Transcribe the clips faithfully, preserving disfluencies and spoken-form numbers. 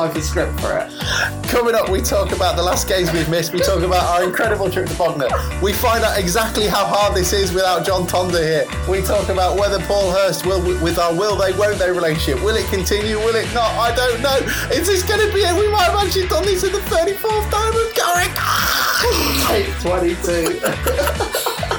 type of script for it. Coming up, we talk about the last games we've missed. We talk about our incredible trip to Bognor. We find out exactly how hard this is without John Tonda here. We talk about whether Paul Hurst will, with our will they, won't they relationship. Will it continue? Will it not? I don't know. Is this going to be it? We might have actually done this in the thirty-fourth time of going. Take twenty-two.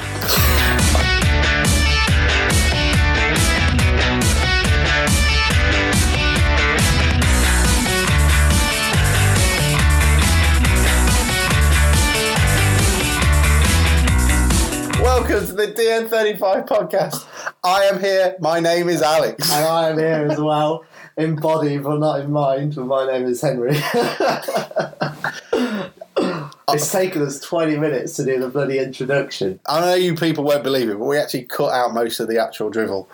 Welcome to the D N thirty-five podcast. I am here. My name is Alex. And I am here as well, in body but not in mind. But my name is Henry. It's taken us twenty minutes to do the bloody introduction. I know you people won't believe it, but we actually cut out most of the actual drivel.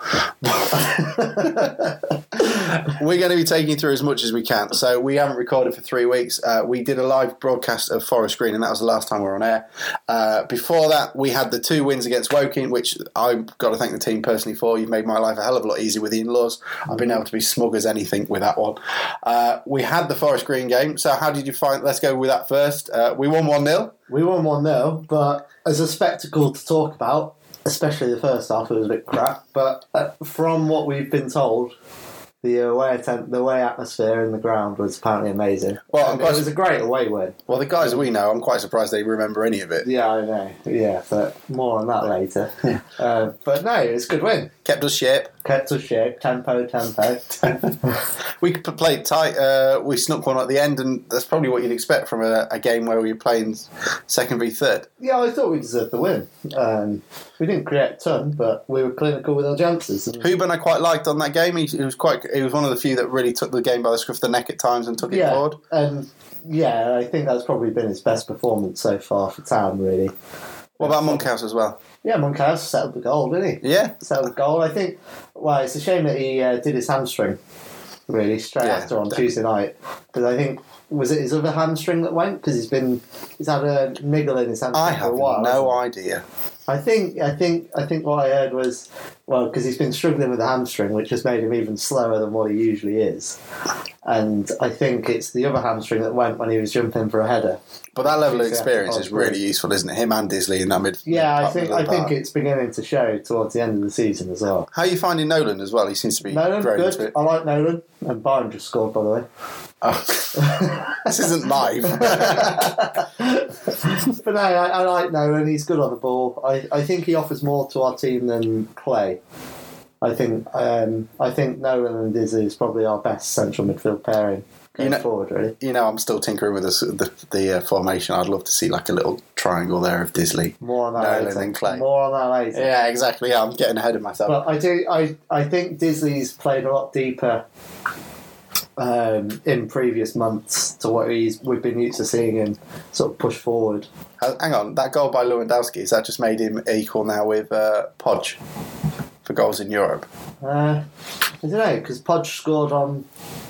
We're going to be taking you through as much as we can. So we haven't recorded for three weeks. Uh, we did a live broadcast of Forest Green, and that was the last time we were on air. Uh, before that, we had the two wins against Woking, which I've got to thank the team personally for. You've made my life a hell of a lot easier with the in-laws. I've been able to be smug as anything with that one. Uh, we had the Forest Green game. So how did you find... Let's go with that first. Uh, we won one nil. We won one nil, but as a spectacle to talk about, especially the first half, it was a bit crap. But uh, from what we've been told, the away attempt, the away atmosphere in the ground was apparently amazing. Well, it was a great away win. Well, the guys we know, I'm quite surprised they remember any of it. Yeah, I know. Yeah, but more on that later. uh, but no, it was a good win. Kept us shape. Kept us shape. Tempo, tempo. We played tight. Uh, we snuck one at the end, and that's probably what you'd expect from a, a game where we were playing second v third. Yeah, I thought we deserved the win. Um, we didn't create a ton, but we were clinical with our chances. Hooban I quite liked on that game. He, he was quite. He was one of the few that really took the game by the scruff of the neck at times and took it yeah, forward. And yeah, I think that's probably been his best performance so far for Town, really. What about Monkhouse as well? Yeah, Monkhouse settled the goal, didn't he? Yeah. Settled the goal. I think, well, it's a shame that he uh, did his hamstring, really, straight yeah, after on definitely. Tuesday night. Because I think, was it his other hamstring that went? Because he's been, he's had a niggle in his hamstring I for a while. I have no idea. I think, I think, I think what I heard was, well, because he's been struggling with the hamstring, which has made him even slower than what he usually is. And I think it's the other hamstring that went when he was jumping for a header. But that level of experience is really useful, isn't it? Him and Disley in that mid. Yeah, I think I think it's beginning to show towards the end of the season as well. How are you finding Nolan as well? He seems to be Nolan, growing good. into it. I like Nolan, and Byron just scored, by the way. Oh. This isn't live. But no, I, I like Nolan. He's good on the ball. I, I think he offers more to our team than Clay. I think um, I think Nolan and Disley is probably our best central midfield pairing. You know, forward, really. You know, I'm still tinkering with this, the the uh, formation. I'd love to see like a little triangle there of Disley, more on that Nolan later. and Clay. More on that later. Yeah, exactly. Yeah, I'm getting ahead of myself. But I do. I I think Disley's played a lot deeper um, in previous months to what he's we've been used to seeing him sort of push forward. Hang on, that goal by Lewandowski, has that just made him equal now with uh, Podge for goals in Europe? Uh, I don't know, because Podge scored on.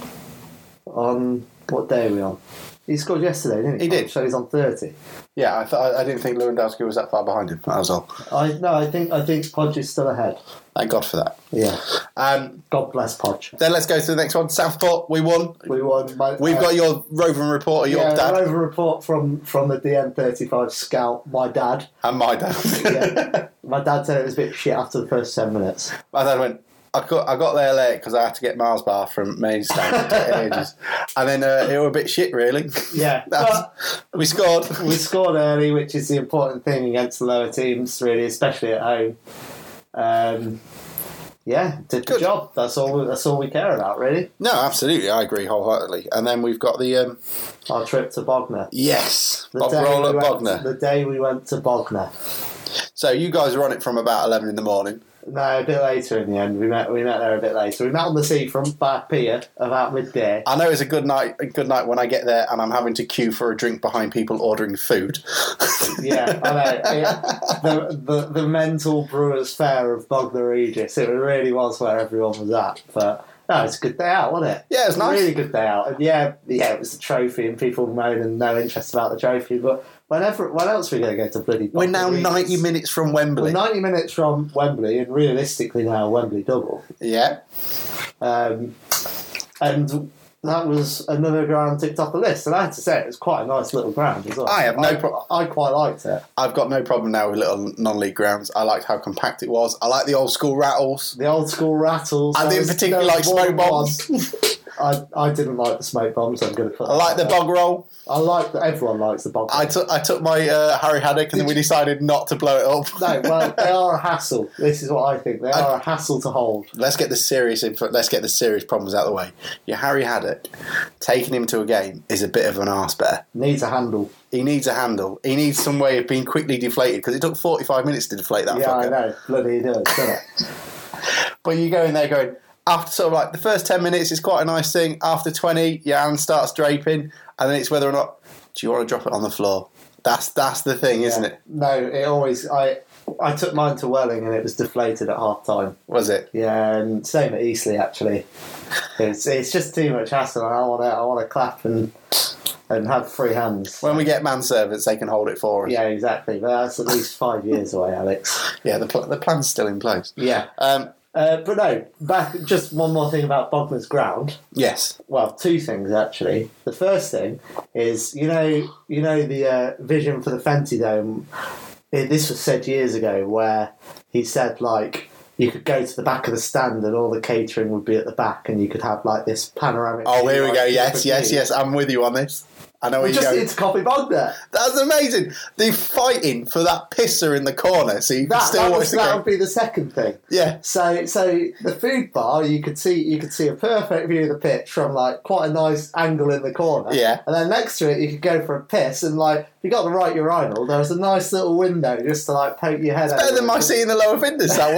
On what day are we on? He scored yesterday, didn't he? He did. So he's on thirty. Yeah, I thought I didn't think Lewandowski was that far behind him. That was all. I no, I think I think Podge is still ahead. Thank God for that. Yeah. Um, God bless Podge. Then let's go to the next one. Southport, we won. We won. My, We've uh, got your roving reporter, your yeah, dad. roving report from from the D N thirty-five scout. My dad and my dad. Yeah. My dad said it was a bit shit after the first ten minutes. My dad went. I got I got there late because I had to get Mars bar from Maidstone ages, and then uh, it was a bit shit, really. Yeah, but we scored. We scored early, which is the important thing against the lower teams, really, especially at home. Um, yeah, did the Good. job. That's all. That's all we care about, really. No, absolutely, I agree wholeheartedly. And then we've got the um, our trip to Bognor. Yes, the Bob roll at Bognor. The day we went to Bognor. So you guys were on it from about eleven in the morning. No, a bit later in the end. We met we met there a bit later. We met on the seafront by pier about midday. I know it's a good night a good night when I get there and I'm having to queue for a drink behind people ordering food. Yeah, I know. Yeah. The, the the mental Brewers Fair of Bognor Regis. It really was where everyone was at. But no, it's a good day out, wasn't it? Yeah, it was nice. Really good day out. And yeah, yeah, it was the trophy and people moaning no interest about the trophy, but Whenever, when else are we going to go to bloody Bognor We're now Regis? ninety minutes from Wembley. We're ninety minutes from Wembley, and realistically now Wembley double. Yeah. Um, and that was another ground ticked off the list, and I had to say it was quite a nice little ground as well. I have no pro- I quite liked it. I've got no problem now with little non-league grounds. I liked how compact it was. I like the old school rattles. The old school rattles. I didn't particularly like smoke bombs. I, I didn't like the smoke bombs. I'm going to put. I like the bog roll. I like that. Everyone likes the bog roll. I took I took my uh, Harry Haddock, and then we decided not to blow it up. No, well, they are a hassle. This is what I think. They are a hassle to hold. Let's get the serious info, let's get the serious problems out of the way. Your Harry Haddock, taking him to a game is a bit of an arse bear. Needs a handle. He needs a handle. He needs some way of being quickly deflated because it took forty-five minutes to deflate that Yeah, fucker. I know. Bloody it does, doesn't it? But you go in there going, after sort of like the first ten minutes is quite a nice thing. After twenty, your hand starts draping, and then it's whether or not do you want to drop it on the floor. That's that's the thing, isn't Yeah. it? No, it always. I I took mine to Welling and it was deflated at half time. Was it? Yeah, and same at Eastleigh actually. It's it's just too much hassle, and I want to I want to clap and and have free hands. When we get manservants, they can hold it for us. Yeah, exactly. But that's at least five years away, Alex. Yeah, the pl- the plan's still in place. Yeah. Um, Uh, but no, back. Just one more thing about Bognar's ground. yes. Well, two things actually. The first thing is, you know, you know the uh, vision for the Fenty Dome. It, this was said years ago, where he said like you could go to the back of the stand and all the catering would be at the back, and you could have like this panoramic. Oh, view, here we like, go. Yes, view. yes, yes. I'm with you on this. I know where We you're just going. need to copy Bognar. That's amazing. They're fighting for that pisser in the corner, so you can That, still that, watch was, the that game. would be the second thing. Yeah. So, so the food bar, you could see you could see a perfect view of the pitch from like quite a nice angle in the corner. Yeah. And then next to it, you could go for a piss, and like if you got the right urinal, there was a nice little window just to like poke your head. Better over than my it. seat in the lower Findus, that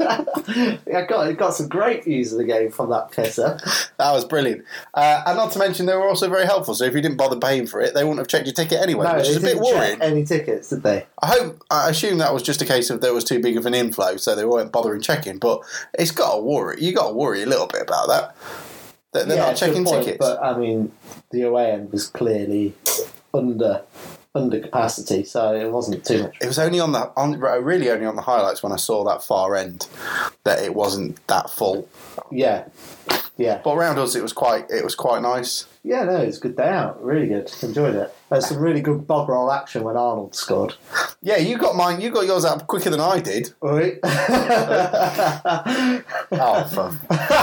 was. I got it got some great views of the game from that pisser. That was brilliant. Uh, and not to mention, they were also very helpful. So if you didn't bother paying for it, they wouldn't have checked your ticket anyway, No, which they is a bit didn't check worrying. any tickets, did they? I hope, I assume that was just a case of there was too big of an inflow, so they weren't bothering checking. But it's got to worry. You got to worry a little bit about that. That they're Yeah, not to a checking point, tickets. But I mean, the away end was clearly under under capacity, so it wasn't too much. It was only on the on really only on the highlights when I saw that far end that it wasn't that full. Yeah, yeah. But around us, it was quite it was quite nice. Yeah, no, it was a good day out. Really good. Enjoyed it. There's some really good bog roll action when Arnold scored. Yeah, you got mine. You got yours out quicker than I did. Right? Oh, for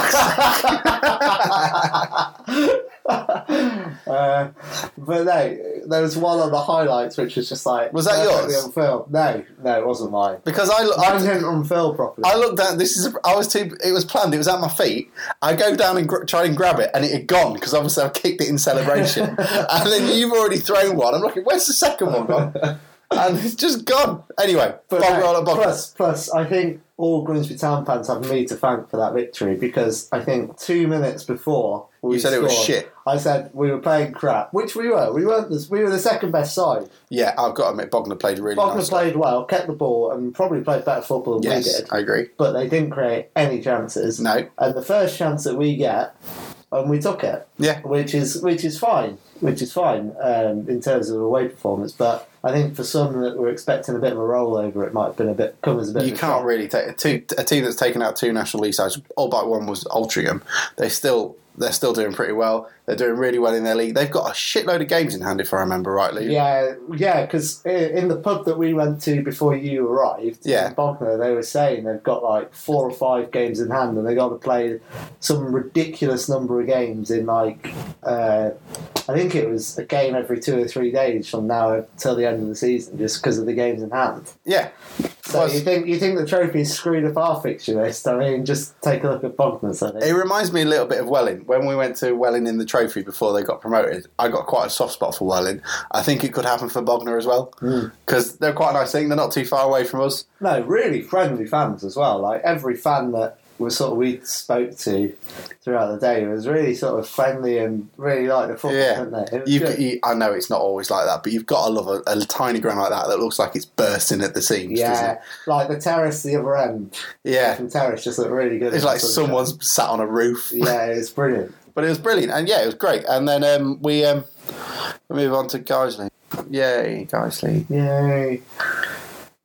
uh, but no, there was one on the highlights which was just like Was that perfectly yours? unfilled. No, no, it wasn't mine. because I, Mine I didn't unfill properly. I looked down. This is. I was too. It was planned. It was at my feet. I go down and gr- try and grab it, and it had gone because obviously I kicked it in celebration. And then you've already thrown one. I'm looking. Where's the second one gone? And it's just gone. Anyway, But bog no, roll at bog. plus, plus, I think all Grimsby Town fans have me to thank for that victory, because I think two minutes before we You said it was scored, shit. I said we were playing crap, which we were. We weren't. The, we were the second best side. Yeah, I've got to admit, Bogner played really Bogner nice. played well, kept the ball, and probably played better football than we Yes, did. I agree. But they didn't create any chances. No. And the first chance that we get, and we took it. Yeah. Which is which is fine. Which is fine um, in terms of away performance. But I think for some that were expecting a bit of a rollover, it might have been a bit come as a bit. You of a can't shock. really take a, two, a team that's taken out two National League sides. All but one was Altrincham. They still they're still doing pretty well. They're doing really well in their league. They've got a shitload of games in hand, if I remember rightly. Yeah, yeah, because in the pub that we went to before you arrived, Yeah. in Bognor, they were saying they've got like four or five games in hand, and they got to play some ridiculous number of games in like, uh, I think it was a game every two or three days from now till the end of the season, just because of the games in hand. Yeah. So Was- you think you think the trophy's screwed up our fixture list? I mean, just take a look at Bogner's. I think. It reminds me a little bit of Welling. When we went to Welling in the trophy before they got promoted, I got quite a soft spot for Welling. I think it could happen for Bognor as well. Because they're quite a nice thing. They're not too far away from us. No, really friendly fans as well. Like every fan that was sort of we spoke to throughout the day was really sort of friendly and really liked the football, Yeah. didn't they? It was You've, good. you, I know it's not always like that, but you've got to love a, a tiny ground like that that looks like it's bursting at the seams. doesn't Yeah, it? like the terrace, the other end. Yeah. From terrace just looked really good. It's in like the sunshine. someone's sat on a roof. Yeah, it's brilliant. But it was brilliant. And yeah, it was great. And then um, we, um, we move on to Guiseley. Yay, Guiseley. Yay.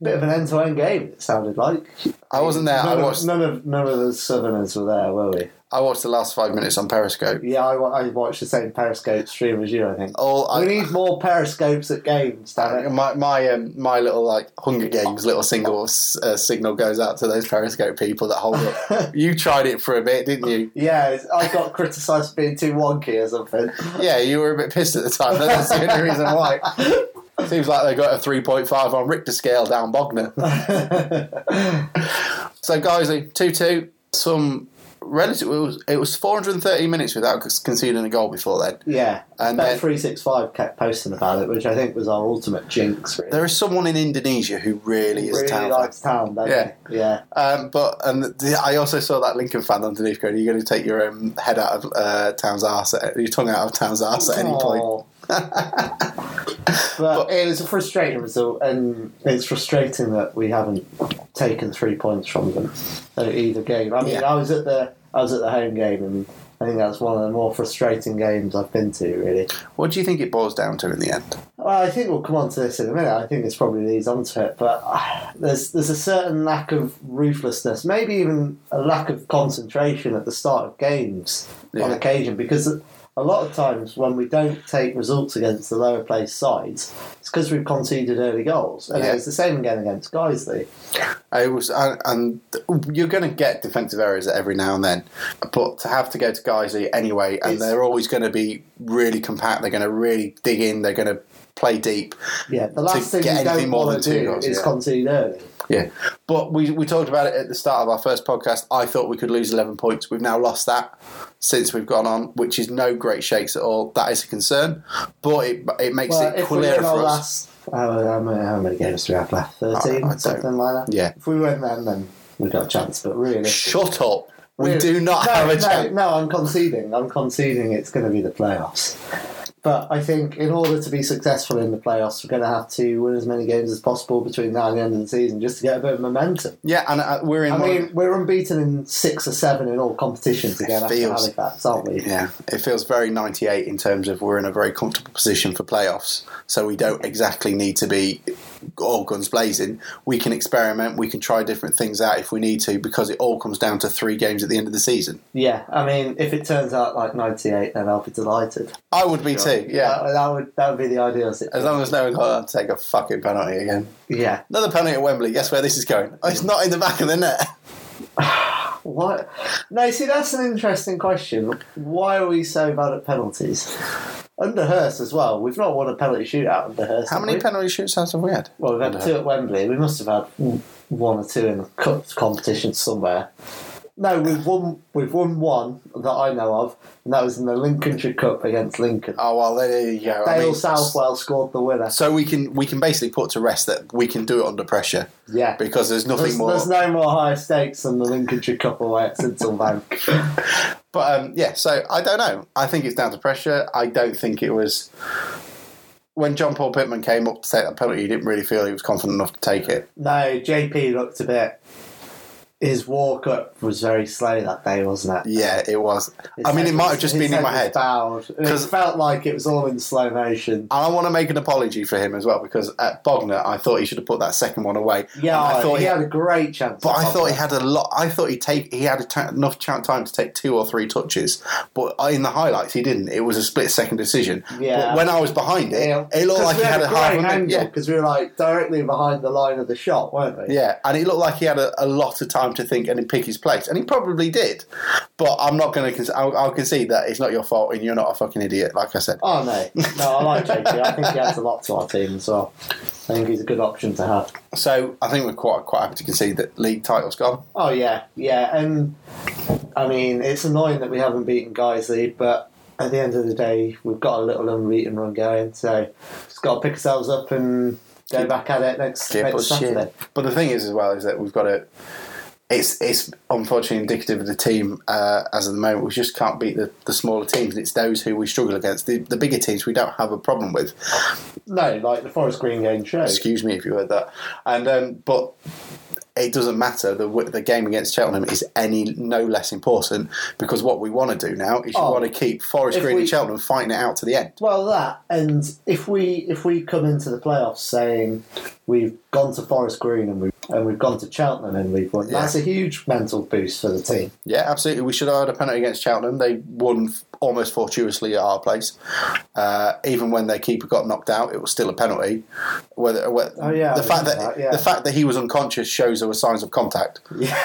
Bit of an end-to-end game, it sounded like. I wasn't there. None, I watched. of, none of none of the Southerners were there, were we? I watched the last five minutes on Periscope. Yeah, I, I watched the same Periscope stream as you. I think. All we I, need more Periscopes at games. Damn it. my my um, my little like Hunger Games little single uh, signal goes out to those Periscope people that hold it. You tried it for a bit, didn't you? Yeah, I got criticised for being too wonky or something. Yeah, you were a bit pissed at the time. That's the only reason why. Seems like they got a three point five on Richter scale down Bognor. So, Guiseley, two two. Some relative. It was, it was four hundred thirty minutes without conceding a goal before then. Yeah. And Bet then, three sixty-five kept posting about it, which I think was our ultimate jinx, really. there is someone in Indonesia who really is really a town likes fan. town, don't Yeah. they? Yeah. Um, but and the, I also saw that Lincoln fan underneath going, "Are you going to take your um, head out of uh, Town's arse, at, your tongue out of Town's arse at any point?" Aw. but, but it was a frustrating result, and it's frustrating that we haven't taken three points from them at either game. I mean, Yeah. I was at the I was at the home game, and I think that's one of the more frustrating games I've been to. Really. What do you think it boils down to in the end? Well, I think we'll come on to this in a minute. I think this probably leads on to it, but uh, there's there's a certain lack of ruthlessness, maybe even a lack of concentration at the start of games Yeah. on occasion, because a lot of times when we don't take results against the lower placed sides, it's because we've conceded early goals, and Yeah. it's the same again against Guiseley. I was, and, and you're going to get defensive errors every now and then, but to have to go to Guiseley anyway, and It's- they're always going to be really compact. They're going to really dig in. They're going to play deep. Yeah, the last thing get you anything don't more want than to two do goals, is yeah. concede early. Yeah, but we we talked about it at the start of our first podcast. I thought we could lose eleven points. We've now lost that since we've gone on, which is no great shakes at all. That is a concern, but it it makes Well, it if we clearer win our for us. last, how, how, many, how many games do we have left? thirteen, I- I don't- something like that? Yeah. If we win them, then we've got a chance, but really... Shut up. We Really? do not no, have a no, chance. No, I'm conceding. I'm conceding it's going to be the playoffs. But I think in order to be successful in the playoffs, we're going to have to win as many games as possible between now and the end of the season just to get a bit of momentum. Yeah, and uh, we're in. I one- mean, we're unbeaten in six or seven in all competitions again after feels- Halifax, aren't we? Yeah, it feels very ninety-eight in terms of we're in a very comfortable position for playoffs, so we don't exactly need to be all guns blazing. We can experiment, we can try different things out if we need to, because it all comes down to three games at the end of the season. Yeah, I mean, if it turns out like ninety-eight, then I'll be delighted. I would be too, yeah. That, that would that would be the ideal situation. As long as no one got to take a fucking penalty again. Yeah. Another penalty at Wembley, guess where this is going? Oh, it's not in the back of the net. What? No, see, that's an interesting question. Why are we so bad at penalties? Under Hurst as well. We've not won a penalty shootout under Hurst. How have many we? penalty shootouts have we had? Well, we've had Under two at Wembley. We must have had one or two in the cup competition somewhere. No, we've won. We've won one that I know of, and that was in the Lincolnshire Cup against Lincoln. Oh well, there you go. I Dale mean, Southwell scored the winner. So we can we can basically put to rest that we can do it under pressure, Yeah, because there's nothing there's, more. there's no more high stakes than the Lincolnshire Cup away at Sintelbank. But um, yeah, so I don't know. I think it's down to pressure. I don't think it was. When John Paul Pittman came up to take that penalty, he didn't really feel he was confident enough to take it. No, J P looked a bit. His walk up was very slow that day, wasn't it? Yeah, it was. His I mean, it head might was- have just his been in my was head. bowed. It 'Cause- felt like it was all in slow motion. And I want to make an apology for him as well, because at Bognor, I thought he should have put that second one away. Yeah, And I thought he he, had a great chance. but at I thought he Bognor. had a lot. I thought he take he had a t- enough ch- time to take two or three touches, but in the highlights he didn't. It was a split second decision. Yeah. But when I was behind it, Yeah. it looked 'Cause like we he had a great half a minute. angle Yeah. because we were like directly behind the line of the shot, weren't we? Yeah, and it looked like he had a, a lot of time to think and pick his place, and he probably did. But I'm not going to. I'll, I'll concede that it's not your fault, and you're not a fucking idiot, like I said. Oh no, no, I like J P. I think he adds a lot to our team as well. I think he's a good option to have. So I think we're quite quite happy to concede that league title's gone. Oh yeah, yeah, and I mean it's annoying that we haven't beaten Guiseley, but at the end of the day, we've got a little unbeaten run going, so just got to pick ourselves up and go Keep- back at it next Keep next us shit. Saturday. But the thing is, as well, is that we've got to. It's it's unfortunately indicative of the team uh, as of the moment. We just can't beat the, the smaller teams. It's those who we struggle against. The, the bigger teams we don't have a problem with. No, like the Forest Green game shows. Excuse me if you heard that. And um, but it doesn't matter. The the game against Cheltenham is any no less important because what we want to do now is you Oh, want to keep Forest Green we, and Cheltenham fighting it out to the end. Well, that, and if we if we come into the playoffs saying we've gone to Forest Green and we've, and we've gone to Cheltenham and we've won, Yeah. that's a huge mental boost for the team. Yeah, absolutely. We should have had a penalty against Cheltenham. They won almost fortuitously at our place. Uh, even when their keeper got knocked out, it was still a penalty. Whether, whether Oh, yeah, the I fact that, remember that, yeah. the fact that he was unconscious shows there were signs of contact.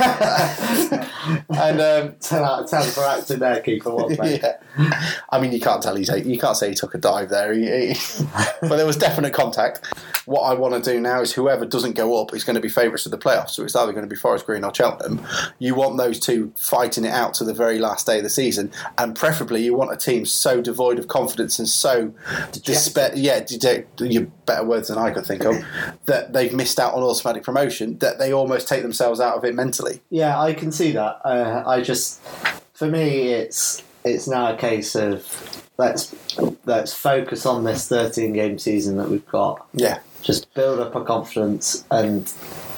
Yeah. And um, ten out of ten for acting there, keeper. What, mate? yeah, I mean you can't tell he take, you can't say he took a dive there. He, he, but there was definite contact. What I want to do now is whoever doesn't go up is going to be favourites of the playoffs. So it's either going to be Forest Green or Cheltenham. You want those two fighting it out to the very last day of the season, and preferably you want a team so devoid of confidence and so despair. Yeah, deject, you better words than I could think of. That they've missed out on automatic promotion. That they almost take themselves out of it mentally. Yeah, I can see that. Uh, I just, for me, it's it's now a case of let's let's focus on this thirteen game season that we've got. Yeah. Just build up our confidence and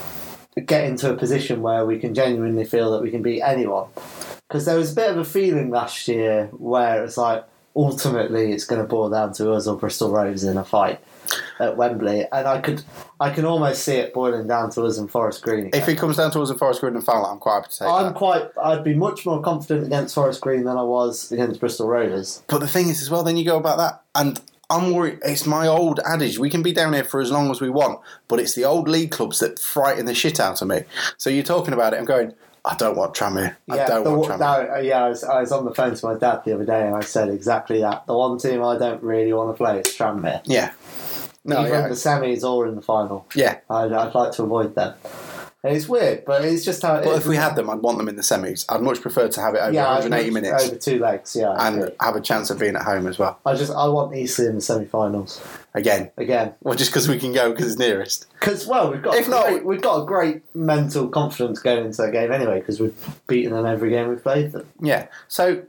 get into a position where we can genuinely feel that we can beat anyone. Because there was a bit of a feeling last year where it's like ultimately it's going to boil down to us or Bristol Rovers in a fight at Wembley, and I could I can almost see it boiling down to us and Forest Green again. If it comes down to us and Forest Green and Fowler, I'm quite happy to take I'm that. quite. I'd be much more confident against Forest Green than I was against Bristol Rovers. But the thing is, as well, then you go about that, and I'm worried. It's my old adage: we can be down here for as long as we want, but it's the old league clubs that frighten the shit out of me. So you're talking about it, I'm going, I don't want Tranmere. I Yeah, don't the, want Tranmere. no, uh, yeah. I was, I was on the phone to my dad the other day, and I said exactly that. The one team I don't really want to play is Tranmere. Yeah. No, Either yeah. in the semis or in the final. Yeah. I'd, I'd like to avoid them. And it's weird, but it's just how it But is. if we had them, I'd want them in the semis. I'd much prefer to have it over yeah, one hundred eighty I'd much- minutes over two legs. Yeah, I and agree. have a chance of being at home as well. I just I want Eastleigh in the semi-finals Again. again. Well, just because we can go because it's nearest. Because well, we've got If a not- great, we've got a great mental confidence going into that game anyway because we've beaten them every game we've played them. Yeah. So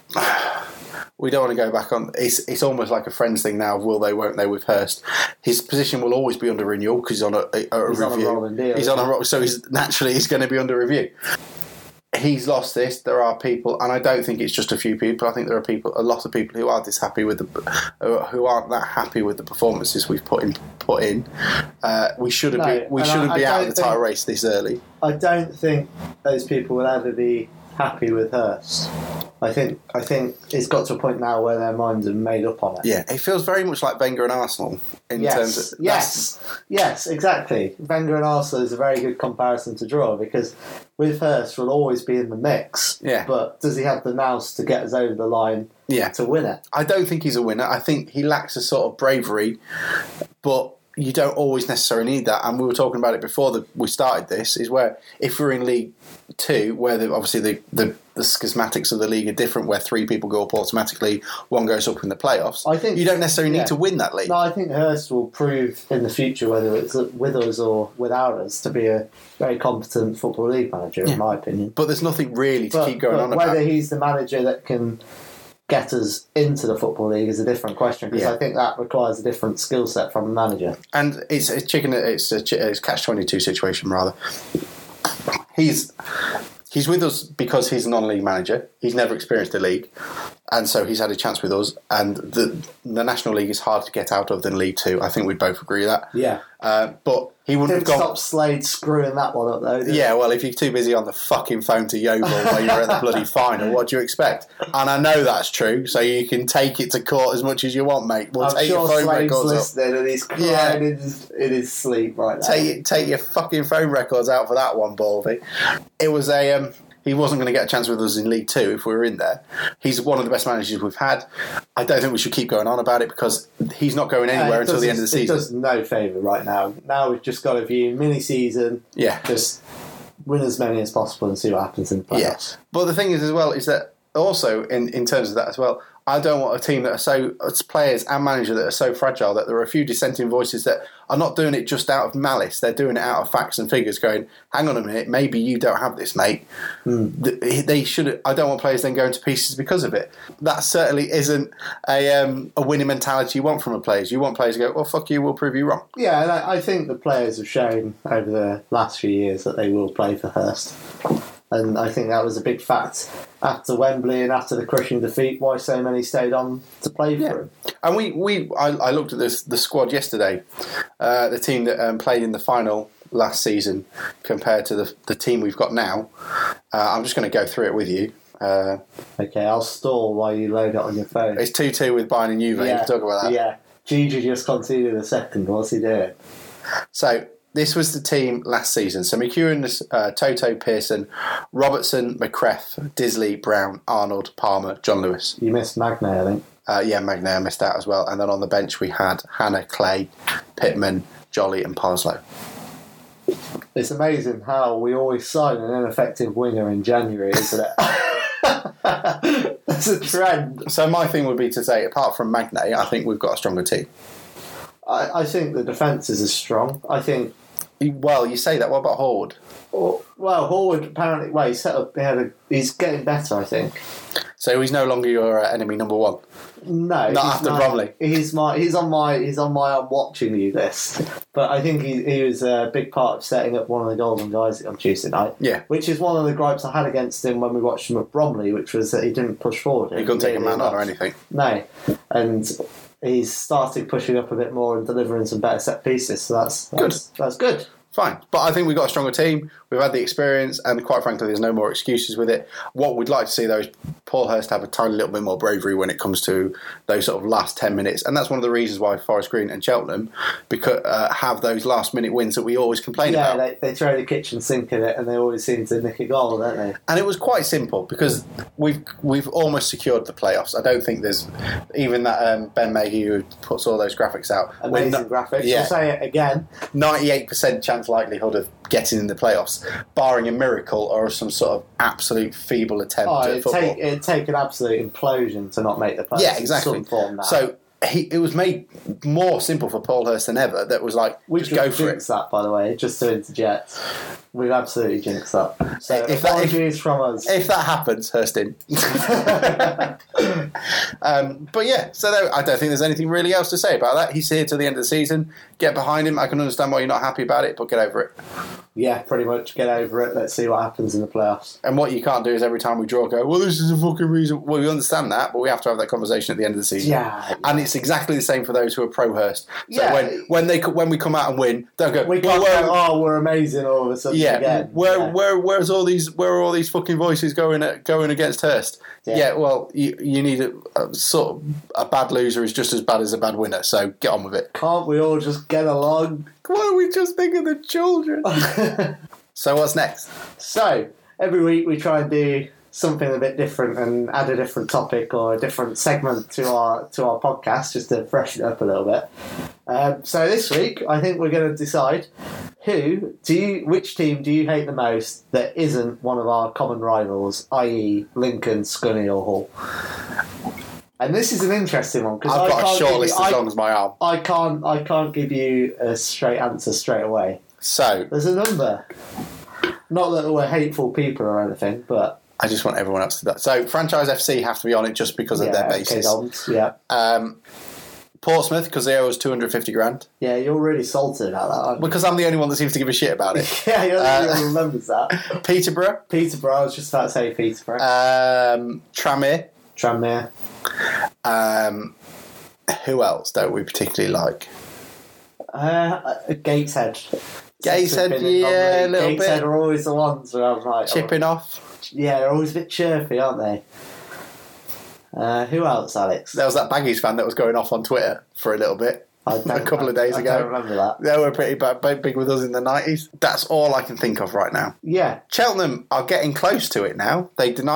we don't want to go back on. It's it's almost like a friends thing now. Will they? Won't they? With Hurst, his position will always be under renewal because he's on a, a, a He's on a review. rolling deal, he's on a isn't ro- so he's naturally he's going to be under review. He's lost this. There are people, and I don't think it's just a few people. I think there are people, a lot of people who are dishappy with the, uh, who aren't that happy with the performances we've put in. Put in. Uh, we shouldn't No, be. We and shouldn't I- be I out don't of the title think- race this early. I don't think those people will ever be happy with Hurst. I think I think it's got to a point now where their minds are made up on it. Yeah, it feels very much like Wenger and Arsenal in Yes, terms of yes, yes, exactly. Wenger and Arsenal is a very good comparison to draw because with Hurst we'll always be in the mix. Yeah. But does he have the nous to get us over the line Yeah. to win it? I don't think he's a winner. I think he lacks a sort of bravery, but you don't always necessarily need that. And we were talking about it before the, we started this, is where if we're in League Two, where the, obviously the, the, the schismatics of the league are different, where three people go up automatically, one goes up in the playoffs, I think- you don't necessarily yeah. need to win that league. No, I think Hurst will prove in the future, whether it's with us or without us, to be a very competent Football League manager, Yeah. in my opinion. But there's nothing really to But, keep going but on whether about. he's the manager that can get us into the Football League is a different question because Yeah. I think that requires a different skill set from the manager. And it's a chicken. It's a, chi- it's a catch twenty-two situation rather. He's he's with us because he's a non-league manager. He's never experienced a league, and so he's had a chance with us. And the the National League is harder to get out of than League Two. I think we'd both agree that. Yeah. Uh, but he wouldn't Didn't have gone. stop Slade screwing that one up though. Did Yeah, well, if you're too busy on the fucking phone to Yeovil while you're at the bloody final, what do you expect? And I know that's true, so you can take it to court as much as you want, mate. We'll I'm take sure your phone Slade's records up. listening and he's crying Yeah. in, his, in his sleep right now. Take take your fucking phone records out for that one, Baldy. It was a um, he wasn't going to get a chance with us in League Two if we were in there. He's one of the best managers we've had. I don't think we should keep going on about it because he's not going anywhere Uh, it until does the end of the us- season. It does no favour right now. Now we've just got to view mini-season, Yeah, just win as many as possible and see what happens in the playoffs. yeah. But the thing is, as well, is that also in, in terms of that as well, I don't want a team that are so it's players and manager that are so fragile that there are a few dissenting voices that are not doing it just out of malice. They're doing it out of facts and figures. Going, hang on a minute, maybe you don't have this, mate. Mm. They should. I don't want players then going to pieces because of it. That certainly isn't a um, a winning mentality you want from a players. You want players to go, well, fuck you, we'll prove you wrong. Yeah, and I, I think the players have shown over the last few years that they will play for Hurst. And I think that was a big fact after Wembley and after the crushing defeat, why so many stayed on to play for yeah. him. And we, we I, I looked at this, the squad yesterday, uh, the team that um, played in the final last season compared to the, the team we've got now. Uh, I'm just going to go through it with you. Uh, okay, I'll stall while you load it on your phone. It's two two with Bayern and Juve. Yeah, you can talk about that. Yeah, Gigi just conceded a second. What's he doing? So... This was the team last season. So McEwen, uh, Toto, Pearson, Robertson, McCreth, Disley, Brown, Arnold, Palmer, John Lewis. You missed Magnay, I think. Uh, yeah, Magnay, I missed out as well. And then on the bench we had Hannah, Clay, Pittman, Jolly and Parslow. It's amazing how we always sign an ineffective winger in January, isn't it? That's a trend. So my thing would be to say, apart from Magnay, I think we've got a stronger team. I, I think the defence is as strong. I think... Well, you say that. What about Horde? Well, Horde apparently... Well, he's, set up, he had a, he's getting better, I think. So he's no longer your uh, enemy number one? No. Not after my, Bromley? He's my. He's on my He's on my I'm watching you list. But I think he, he was a big part of setting up one of the golden guys on Tuesday night. Yeah. Which is one of the gripes I had against him when we watched him at Bromley, which was that he didn't push forward. He couldn't take a man on or anything? No. And... he's started pushing up a bit more and delivering some better set pieces, so that's, that's good. That's good. Fine. But I think we've got a stronger team. We've had the experience, and quite frankly, there's no more excuses with it. What we'd like to see, though, is Paul Hurst have a tiny little bit more bravery when it comes to those sort of last ten minutes. And that's one of the reasons why Forest Green and Cheltenham because, uh, have those last-minute wins that we always complain yeah, about. Yeah, they, they throw the kitchen sink in it, and they always seem to nick a goal, don't they? And it was quite simple, because we've we've almost secured the playoffs. I don't think there's... Even that um, Ben Mayhew who puts all those graphics out. Amazing not, graphics. Yeah. We'll say it again. ninety-eight percent chance likelihood of getting in the playoffs, barring a miracle or some sort of absolute feeble attempt oh, at it'd football. Take, it'd take an absolute implosion to not make the playoffs. Yeah, exactly. Some form now. So he, it was made more simple for Paul Hurst than ever. That was like, we just just go for jinxed it. That, by the way, just to interject. We've absolutely jinxed that. So if that, if, from us. If that happens, Hurst in. um, but yeah, so there, I don't think there's anything really else to say about that. He's here till the end of the season. Get behind him. I can understand why you're not happy about it, but get over it. Yeah, pretty much. Get over it. Let's see what happens in the playoffs. And what you can't do is every time we draw go, well, this is a fucking reason. Well, we understand that, but we have to have that conversation at the end of the season. Yeah. yeah. And it's exactly the same for those who are pro Hurst. So yeah. when, when, they, when we come out and win, don't go, we can't well, go, oh, we're amazing all of a sudden yeah, again. Where, yeah. where, where's all these, where are all these fucking voices going at, going against Hurst? Yeah, yeah well, you, you need a, a sort of, a bad loser is just as bad as a bad winner, so get on with it. Can't we all just get along? Why don't we just think of the children? So what's next? So, every week we try and do something a bit different and add a different topic or a different segment to our to our podcast just to freshen it up a little bit. Um, so this week, I think we're going to decide who do you, which team do you hate the most that isn't one of our common rivals, that is. Lincoln, Scunny or Hull. And this is an interesting one because I've I got a short list you, as I, long as my arm. I can't I can't give you a straight answer straight away. So there's a number. Not that we're hateful people or anything, but I just want everyone else to do that. So Franchise F C have to be on it just because yeah, of their basis. Okay, yeah. Um, Portsmouth because they owe us two hundred fifty grand. Yeah, you're really salted about that, aren't you? Because I'm the only one that seems to give a shit about it. yeah, you're the uh, only one who remembers that. Peterborough. Peterborough. I was just about to say Peterborough. Um, Tranmere. Tranmere. Um, who else don't we particularly like? Uh, Gateshead. Gateshead, yeah, a little Gateshead bit. Gateshead are always the ones where I'm like... Chipping oh, off. Yeah, they're always a bit chirpy, aren't they? Uh, who else, Alex? There was that Baggies fan that was going off on Twitter for a little bit. I a couple I, of days I ago. I don't remember that. They were pretty bad, big with us in the nineties. That's all I can think of right now. Yeah. Cheltenham are getting close to it now. They denied us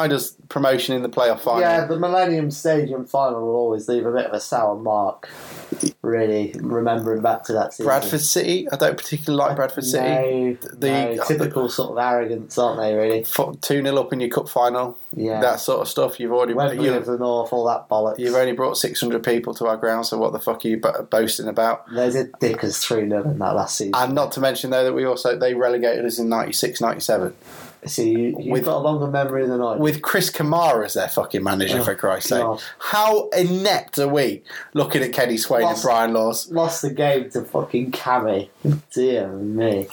promotion in the playoff final. Yeah, the Millennium Stadium final will always leave a bit of a sour mark. Really, remembering back to that season. Bradford City, I don't particularly like Bradford City. No, the, no, typical the, sort of arrogance, aren't they? Really, two nil up in your cup final. Yeah, that sort of stuff. You've already Wembley of the North, all that bollocks. You've only brought six hundred people to our ground, so what the fuck are you boasting about? They did dick us three nil in that last season. And not to mention though that we also they relegated us in ninety-six ninety-seven. See, you, you've with, got a longer memory than I do. With Chris Kamara as their fucking manager, oh, for Christ's sake. How inept are we looking at Kenny Swain lost, and Brian Laws? Lost the game to fucking Cammy. Dear me.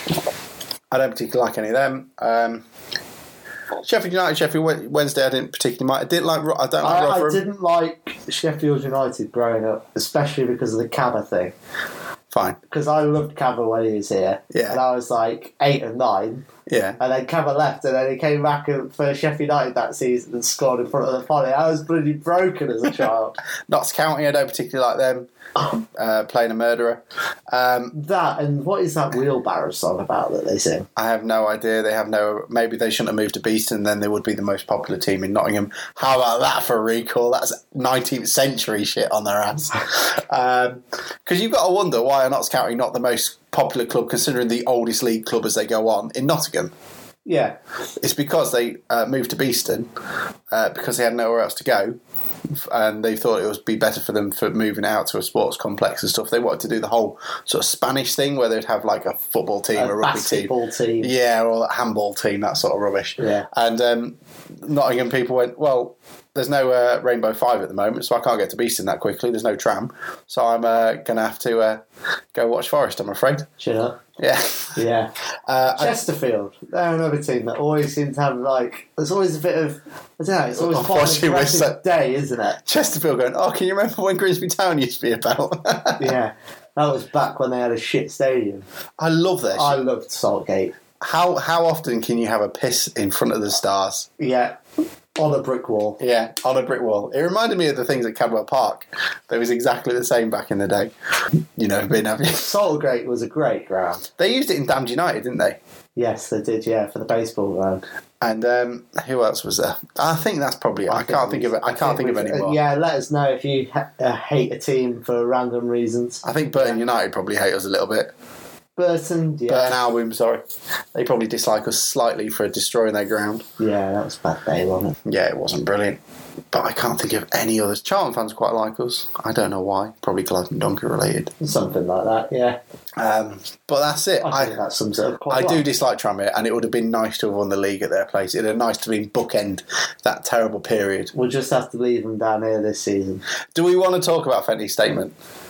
I don't particularly like any of them. Um, Sheffield United, Sheffield Wednesday, I didn't particularly like. I didn't like. I don't like I, Rotherham. I didn't like Sheffield United growing up, especially because of the Cabba thing. Fine. Because I loved Cabba when he was here. Yeah. And I was like eight or nine. Yeah. And then Cabba left, and then he came back for Sheffield United that season and scored in front of the Folly. I was bloody broken as a child. Notts County, I don't particularly like them. Uh, playing a murderer. Um, that and what is that wheelbarrow song about that they sing? I have no idea. They have no. Maybe they shouldn't have moved to Beeston. Then they would be the most popular team in Nottingham. How about that for a recall? That's nineteenth century shit on their ass. Because um, you've got to wonder why are Notts County not the most popular club, considering the oldest league club as they go on in Nottingham. Yeah, it's because they uh, moved to Beeston uh, because they had nowhere else to go. And they thought it would be better for them for moving out to a sports complex and stuff. They wanted to do the whole sort of Spanish thing where they'd have like a football team, a, a rugby basketball team. team, yeah, or a handball team, that sort of rubbish. Yeah. And um, Nottingham people went, well, there's no uh, Rainbow Five at the moment, so I can't get to Beeston that quickly. There's no tram, so I'm uh, going to have to uh, go watch Forest, I'm afraid. Shut up. Yeah. Yeah. Uh, Chesterfield, they're another team that always seem to have, like, there's always a bit of, I don't know, it's always quite an aggressive so, day, isn't it? Chesterfield going, oh, can you remember when Grimsby Town used to be about? Yeah. That was back when they had a shit stadium. I love that shit. I loved Saltgate. How, how often can you have a piss in front of the Stars? Yeah. On a brick wall. Yeah, on a brick wall. It reminded me of the things at Cadwell Park. They was exactly the same back in the day. You know, been have you? Saltgate was a great ground. They used it in Damned United, didn't they? Yes, they did, yeah, for the baseball ground. And um, who else was there? I think that's probably it. I, I can't think of it. I, I can't think, think of any more. Yeah, let us know if you ha- uh, hate a team for random reasons. I think Burton United probably hate us a little bit. Burton, yeah. Burton Albion, sorry. They probably dislike us slightly for destroying their ground. Yeah, that was a bad day, wasn't it? Yeah, it wasn't brilliant. But I can't think of any others. Charlton fans quite like us. I don't know why. Probably Gladden and Donkey related. Something like that, yeah. Um, but that's it. I think I, that sums it up quite I well. do dislike Tranmere, and it would have been nice to have won the league at their place. It would have been nice to have been bookend that terrible period. We'll just have to leave them down here this season. Do we want to talk about Fenty's statement?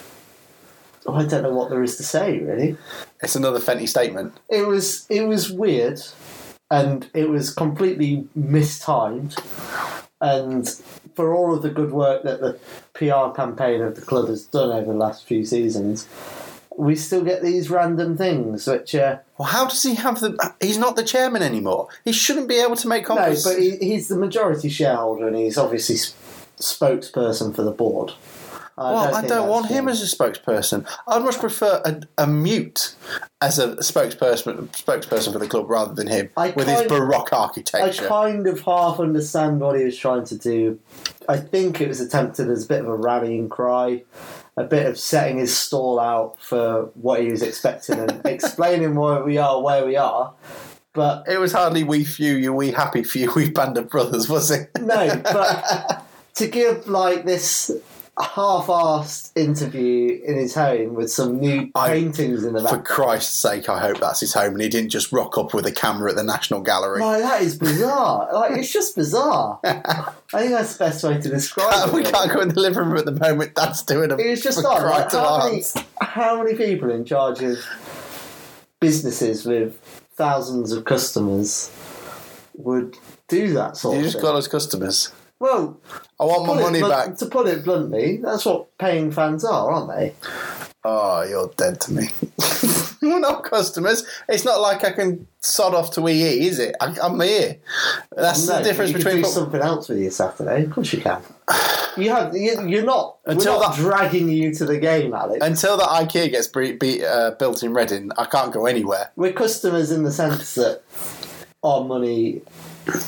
Oh, I don't know what there is to say, really. It's another Fenty statement. It was it was weird, and it was completely mistimed. And for all of the good work that the P R campaign of the club has done over the last few seasons, we still get these random things which are... Well, how does he have the... He's not the chairman anymore. He shouldn't be able to make comments. No, but he, he's the majority shareholder and he's obviously spokesperson for the board. I well, don't I don't want him true. as a spokesperson. I'd much prefer a, a mute as a spokesperson spokesperson for the club rather than him I with kind, his baroque architecture. I kind of half understand what he was trying to do. I think it was attempted as a bit of a rallying cry, a bit of setting his stall out for what he was expecting and explaining why we are where we are. But it was hardly we few, you we happy few, we band of brothers, was it? No, but to give like this half-arsed interview in his home with some new paintings I, in the background. For Christ's sake, I hope that's his home and he didn't just rock up with a camera at the National Gallery. Like, that is bizarre. Like, it's just bizarre. I think that's the best way to describe it. We can't go in the living room at the moment. That's doing a It was just odd. Like, how, many, how many people in charge of businesses with thousands of customers would do that sort you of thing? You just got us customers. Well, I want my money blunt, back. To put it bluntly, that's what paying fans are, aren't they? Oh, you're dead to me. We're not customers. It's not like I can sod off to E E, is it? I, I'm here. That's no, the difference you between... You can do something else with your Saturday. Of course you can. You have, you, you're not, Until we're not that, dragging you to the game, Alex. Until that IKEA gets be, be, uh, built in Reading, I can't go anywhere. We're customers in the sense that our money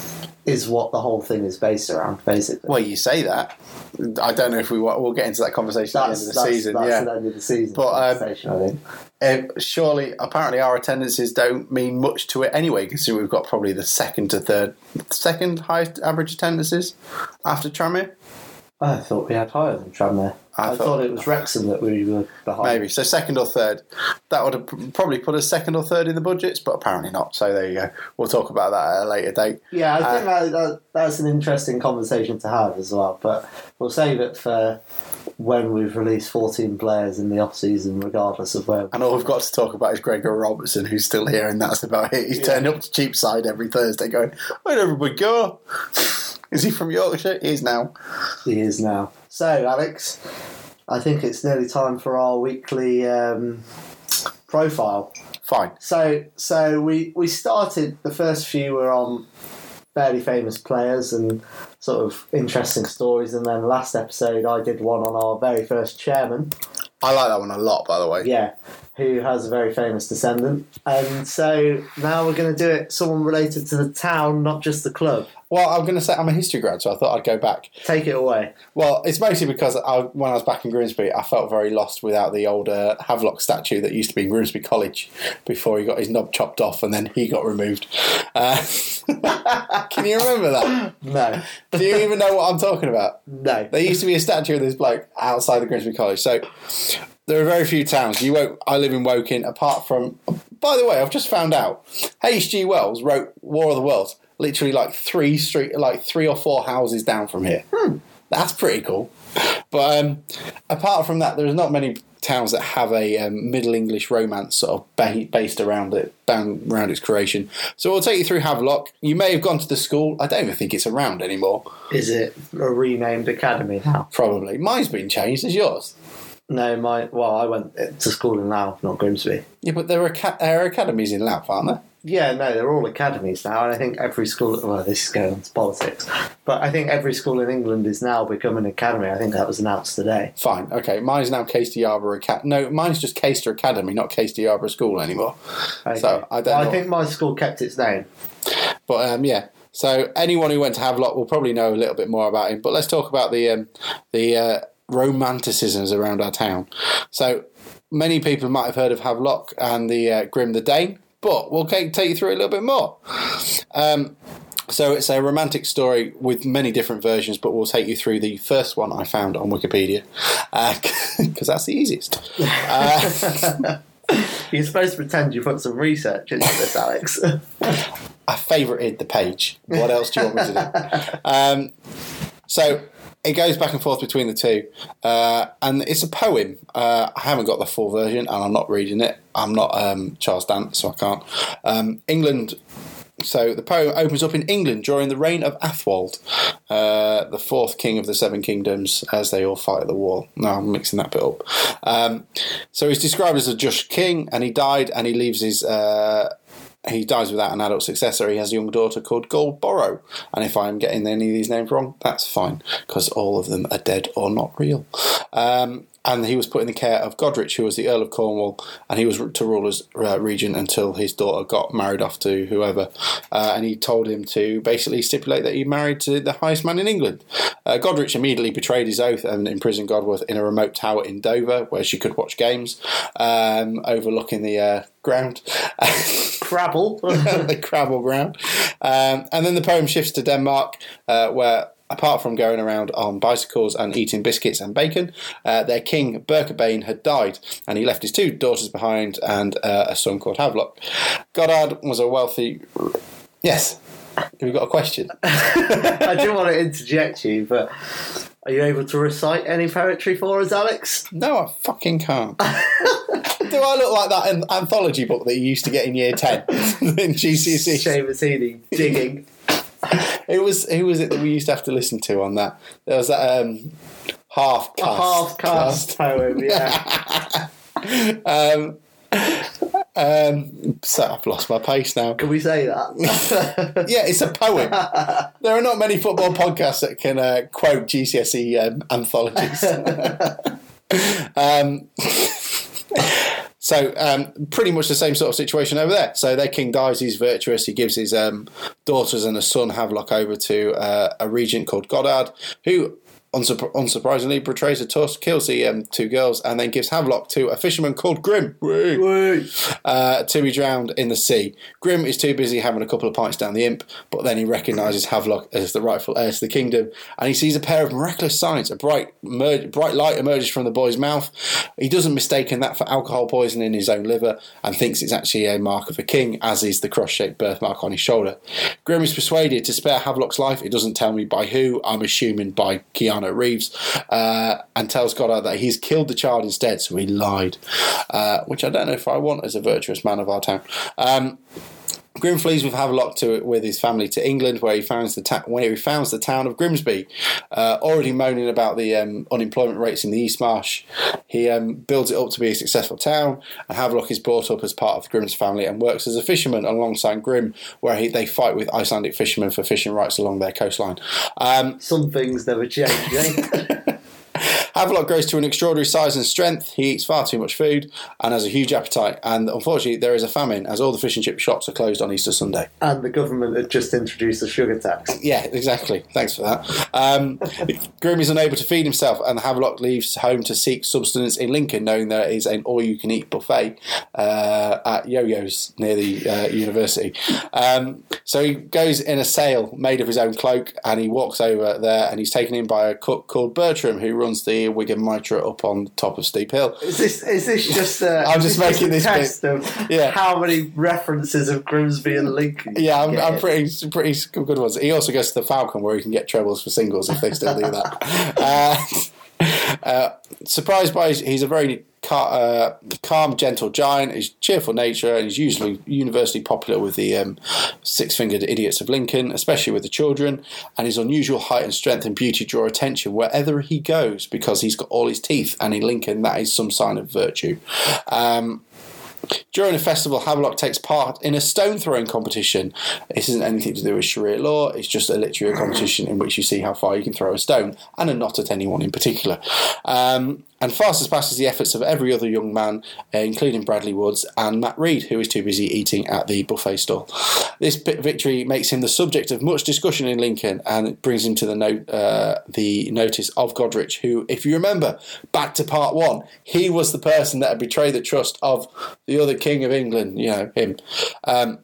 is what the whole thing is based around, basically. Well, you say that. I don't know if we want, we'll get into that conversation That's, at the end of the that's, season. that's yeah, the end of the season. But, um, conversation, I think. Uh, surely, apparently, our attendances don't mean much to it anyway, considering we've got probably the second to third, second highest average attendances after Tranmere. I thought we had higher than Tranmere. I, I thought, thought it was Wrexham that we were behind. Maybe. So second or third. That would have probably put us second or third in the budgets, but apparently not. So there you go. We'll talk about that at a later date. Yeah, I think uh, that, that, that's an interesting conversation to have as well, but we'll save it for when we've released fourteen players in the off-season, regardless of where... And all we've got to talk about is Gregor Robertson, who's still here, and that's about it. He's yeah. turned up to Cheapside every Thursday going, where'd everybody go? Is he from Yorkshire? He is now. He is now. So, Alex, I think it's nearly time for our weekly um, profile. Fine. So, so we, we started, the first few were on fairly famous players and sort of interesting stories, and then last episode I did one on our very first chairman. I like that one a lot, by the way. Yeah, who has a very famous descendant. And so now we're going to do it, someone related to the town, not just the club. Well, I'm going to say I'm a history grad, so I thought I'd go back. Take it away. Well, it's mostly because I, when I was back in Grimsby, I felt very lost without the old uh, Havelock statue that used to be in Grimsby College before he got his knob chopped off and then he got removed. Uh, can you remember that? No. Do you even know what I'm talking about? No. There used to be a statue of this bloke outside the Grimsby College. So there are very few towns. You won't. I live in Woking, apart from... By the way, I've just found out, H G Wells wrote War of the Worlds literally like three street, like three or four houses down from here. Hmm. That's pretty cool. But um, apart from that, there's not many towns that have a um, Middle English romance sort of ba- based around it, bound around its creation. So we'll take you through Havelock. You may have gone to the school. I don't even think it's around anymore. Is it a renamed academy now? Probably. Mine's been changed. Is yours? No, my well, I went to school in Louth, not Grimsby. Yeah, but there are, ca- there are academies in Louth, aren't there? Yeah, no, they're all academies now, and I think every school... Well, this is going on to politics, but I think every school in England is now becoming an academy. I think that was announced today. Fine, okay. Mine's now Casey Yarborough Academy. No, mine's just Caister Academy, not Casey Yarborough School anymore. Okay. So I don't well, know. I think my school kept its name. But um, yeah, so anyone who went to Havelock will probably know a little bit more about him. But let's talk about the um, the uh, romanticisms around our town. So many people might have heard of Havelock and the uh, Grim the Dane, but we'll take you through it a little bit more. Um, so it's a romantic story with many different versions, but we'll take you through the first one I found on Wikipedia, because uh, that's the easiest. Uh, You're supposed to pretend you put some research into this, Alex. I favourited the page. What else do you want me to do? Um, so it goes back and forth between the two, uh, and it's a poem. Uh, I haven't got the full version, and I'm not reading it. I'm not um, Charles Dance, so I can't. Um, England. So the poem opens up in England during the reign of Athwald, uh, the fourth king of the Seven Kingdoms, as they all fight at the wall. No, I'm mixing that bit up. Um, so he's described as a just king, and he died, and he leaves his... Uh, he dies without an adult successor. He has a young daughter called Goldborough. And if I'm getting any of these names wrong, that's fine, because all of them are dead or not real. Um, and he was put in the care of Godrich, who was the Earl of Cornwall, and he was to rule as uh, regent until his daughter got married off to whoever. Uh, and he told him to basically stipulate that he married to the highest man in England. Uh, Godrich immediately betrayed his oath and imprisoned Godworth in a remote tower in Dover, where she could watch games, um, overlooking the uh, ground. Crabble. The Crabble ground. Um, and then the poem shifts to Denmark, uh, where... apart from going around on bicycles and eating biscuits and bacon, uh, their king, Birkebein, had died, and he left his two daughters behind and uh, a son called Havelock. Godard was a wealthy... Yes? Have you got a question? I didn't want to interject you, but are you able to recite any poetry for us, Alex? No, I fucking can't. Do I look like that an- anthology book that you used to get in year ten in G C S E? Seamus Heaney digging. It was who was it that we used to have to listen to on that? There was that um, half cast, a half cast poem, yeah. um, um, so I've lost my pace now. Can we say that? Yeah, it's a poem. There are not many football podcasts that can uh, quote G C S E um, anthologies. um, So um, pretty much the same sort of situation over there. So their king dies, he's virtuous, he gives his um, daughters and a son Havelock over to uh, a regent called Godard, who Unsurpri- unsurprisingly, betrays a tusk, kills the um, two girls, and then gives Havelock to a fisherman called Grim uh, to be drowned in the sea. Grim is too busy having a couple of pints down the imp, but then he recognises Havelock as the rightful heir to the kingdom, and he sees a pair of miraculous signs. A bright, mer- bright light emerges from the boy's mouth. He doesn't mistake that for alcohol poisoning in his own liver, and thinks it's actually a mark of a king, as is the cross-shaped birthmark on his shoulder. Grim is persuaded to spare Havelock's life. It doesn't tell me by who. I'm assuming by Keanu Reeves, uh, and tells Goddard that he's killed the child instead, so he lied, uh, which I don't know if I want as a virtuous man of our town. Um, Grim flees with Havelock to with his family to England, where he founds the ta- where he founds the town of Grimsby. Uh, already moaning about the um, unemployment rates in the East Marsh, he um, builds it up to be a successful town. And Havelock is brought up as part of Grim's family and works as a fisherman alongside Grim, where he, they fight with Icelandic fishermen for fishing rights along their coastline. Um, Some things never change, eh? Havelock grows to an extraordinary size and strength. He eats far too much food and has a huge appetite. And unfortunately, there is a famine, as all the fish and chip shops are closed on Easter Sunday. And the government had just introduced a sugar tax. Yeah, exactly. Thanks for that. Um, Grim is unable to feed himself, and Havelock leaves home to seek subsistence in Lincoln, knowing there is an all-you-can-eat buffet uh, at Yo-Yo's near the uh, university. Um, so he goes in a sail made of his own cloak, and he walks over there, and he's taken in by a cook called Bertram, who runs the Wigan Mitra up on top of Steep Hill. Is this is this just a, I'm just making this test bit. of Yeah. how many references of Grimsby and Lincoln? you Yeah, I'm, get? I'm pretty pretty good ones. He also goes to the Falcon, where he can get trebles for singles if they still do that. uh, uh, surprised by his, he's a very car, uh, calm, gentle giant. He's cheerful nature, and he's usually universally popular with the um, six-fingered idiots of Lincoln, especially with the children. And his unusual height and strength and beauty draw attention wherever he goes, because he's got all his teeth, and in Lincoln that is some sign of virtue. Um, During a festival, Havelock takes part in a stone throwing competition. This isn't anything to do with Sharia law, it's just a literary competition in which you see how far you can throw a stone, and not at anyone in particular. Um, and far surpasses the efforts of every other young man, uh, including Bradley Woods and Matt Reed, who is too busy eating at the buffet stall. This victory makes him the subject of much discussion in Lincoln, and it brings him to the, no- uh, the notice of Godrich, who, if you remember, back to part one, he was the person that had betrayed the trust of the other king of England, you know, him. Um,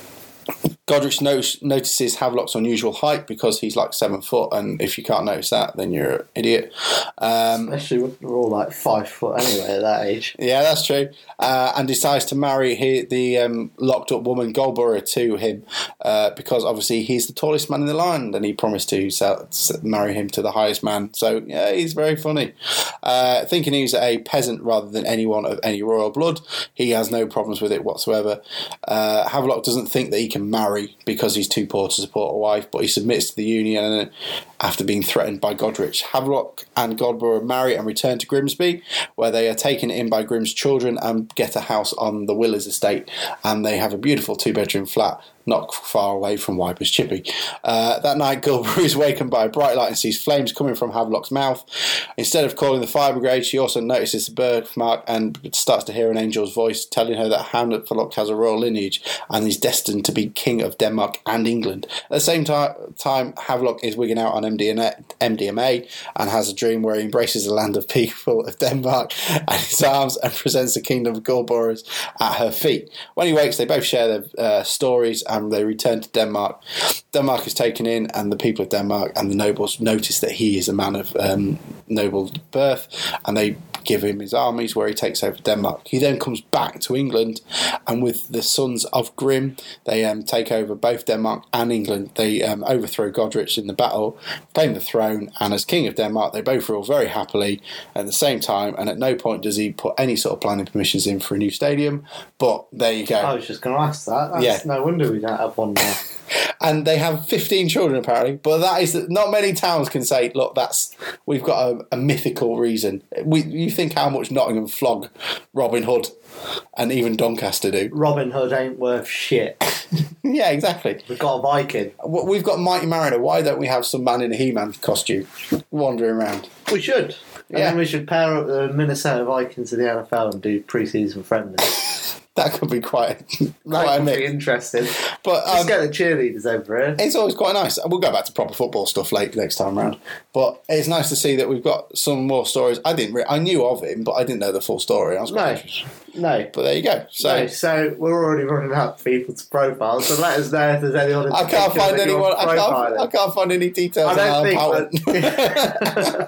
Godrich notice, notices Havelock's unusual height, because he's like seven foot, and if you can't notice that, then you're an idiot. Um, Especially we're all like five foot anyway at that age. yeah, that's true. Uh, and decides to marry he, the um, locked up woman Goldborough to him, uh, because obviously he's the tallest man in the land, and he promised to sell, marry him to the highest man. So yeah, he's very funny. Uh, thinking he's a peasant rather than anyone of any royal blood, he has no problems with it whatsoever. Uh, Havelock doesn't think that he can marry because he's too poor to support a wife, but he submits to the union after being threatened by Godrich. Havelock and Goldborough marry and return to Grimsby, where they are taken in by Grim's children and get a house on the Willers estate, and they have a beautiful two-bedroom flat not far away from Wipers Chippy. Uh, that night, Goldborough is wakened by a bright light and sees flames coming from Havelock's mouth. Instead of calling the fire brigade, she also notices the birthmark and starts to hear an angel's voice telling her that Havelock has a royal lineage and is destined to be king of Denmark and England. At the same time, time Havelock is wigging out on M D M A and has a dream where he embraces the land of people of Denmark and his arms and presents the kingdom of Goldborough at her feet. When he wakes, they both share their uh, stories, and they return to Denmark. Denmark is taken in, and the people of Denmark and the nobles notice that he is a man of um, noble birth, and they give him his armies, where he takes over Denmark. He then comes back to England, and with the sons of Grim, they um, take over both Denmark and England. They um, overthrow Godrich in the battle, claim the throne, and as king of Denmark, they both rule very happily at the same time, and at no point does he put any sort of planning permissions in for a new stadium. But there you go. I was just going to ask that. That's Yeah. No wonder we don't have one now. And they have fifteen children apparently, but that is not many towns can say, look, that's we've got a, a mythical reason. We, you think how much Nottingham flog Robin Hood and even Doncaster do. Robin Hood ain't worth shit. Yeah, exactly. We've got a Viking. We've got Mighty Mariner. Why don't we have some man in a He-Man costume wandering around? We should. And Yeah. then we should pair up the Minnesota Vikings to the N F L and do pre-season friendly. That could be quite, That quite a could mix. be interesting. But Just um, get the cheerleaders over here. it's always quite nice. We'll go back to proper football stuff late next time round. But it's nice to see that we've got some more stories. I didn't. Re- I knew of him, but I didn't know the full story. I was quite No. interested. No. But there you go. So No, so we're already running out of people to profile, so let us know if there's anyone in I can't particular find that you anyone. want I can't. profiling. I can't find any details I on don't Alan think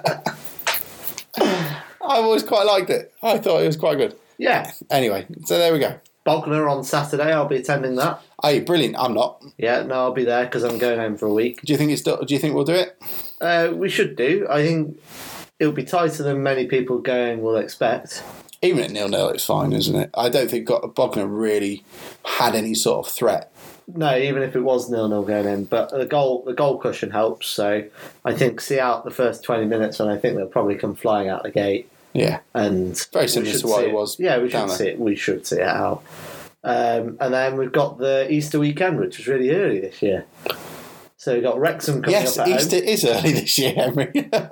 Powell. I've always quite liked it. I thought it was quite good. Yeah. Anyway, so there we go. Bognor on Saturday, I'll be attending that. Hey, brilliant. I'm not. Yeah, no, I'll be there because I'm going home for a week. Do you think it's? Do you think we'll do it? Uh, we should do. I think it'll be tighter than many people going will expect. Even at nil nil, it's fine, isn't it? I don't think got- Bognor really had any sort of threat. No, even if it was nil nil going in, but the goal the goal cushion helps. So I think see out the first twenty minutes, and I think they'll probably come flying out the gate. Yeah, And very we similar should to what see it was Yeah, we down should there. see it. We should see it out. Um, and then we've got the Easter weekend, which is really early this year. So we've got Wrexham coming yes, up at Easter home. is early this year, Henry.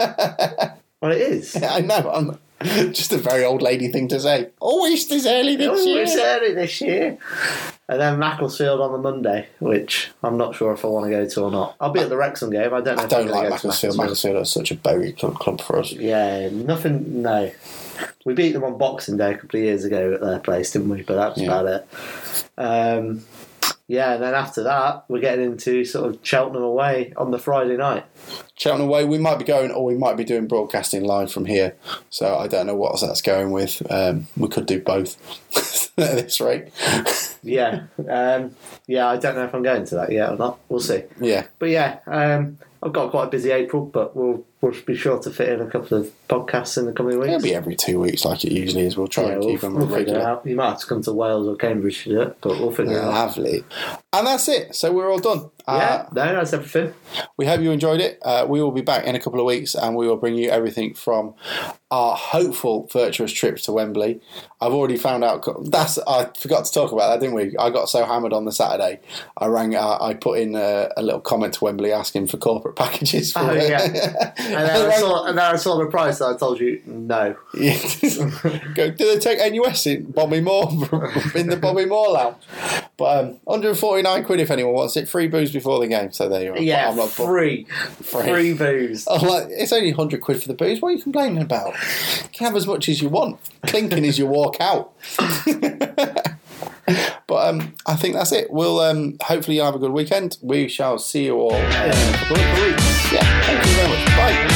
Well, it is. I know. I'm just a very old lady thing to say. Oh, Easter's early this Oh, year. it's early this year. And then Macclesfield on the Monday, which I'm not sure if I want to go to or not. I'll be at the Wrexham game. I don't know I if don't I'm like going to go to Macclesfield. Macclesfield is such a bogey club, club for us. Yeah, nothing. No, we beat them on Boxing Day a couple of years ago at their place, didn't we? But that's Yeah. about it. Um, yeah, and then after that, we're getting into sort of Cheltenham away on the Friday night. Cheltenham away, we might be going, or we might be doing broadcasting live from here. So I don't know what that's going with. Um, we could do both at this rate. Yeah, um, yeah. I don't know if I'm going to that yet or not. We'll see. Yeah. But yeah, um, I've got quite a busy April, but we'll we'll be sure to fit in a couple of podcasts in the coming weeks. It'll be every two weeks like it usually is. We'll try yeah, and we'll, keep them we'll figure it regular. out. You might have to come to Wales or Cambridge to do it, but we'll figure it out. Lovely. And that's it. So we're all done. Yeah, Uh, no, that's everything. we hope you enjoyed it. Uh, we will be back in a couple of weeks and we will bring you everything from our hopeful virtuous trip to Wembley. I've already found out. That's I forgot to talk about that, didn't we? I got so hammered on the Saturday. I rang. Uh, I put in a, a little comment to Wembley asking for corporate packages. For Oh, it. yeah. And then, I saw, and then I saw the price and I told you no. Yeah. Go, do they take N U S in Bobby Moore in the Bobby Moore lounge? But um, one hundred forty-nine quid if anyone wants it. Free booze before the game. So there you are. Yeah, I'm not free. Free. Free booze. I'm like, it's only one hundred quid for the booze. What are you complaining about? You can have as much as you want. Clinking as you walk out. But um, I think that's it. We'll um, hopefully you'll have a good weekend. We shall see you all uh, in a couple of weeks. Yeah, thank you very much. Bye.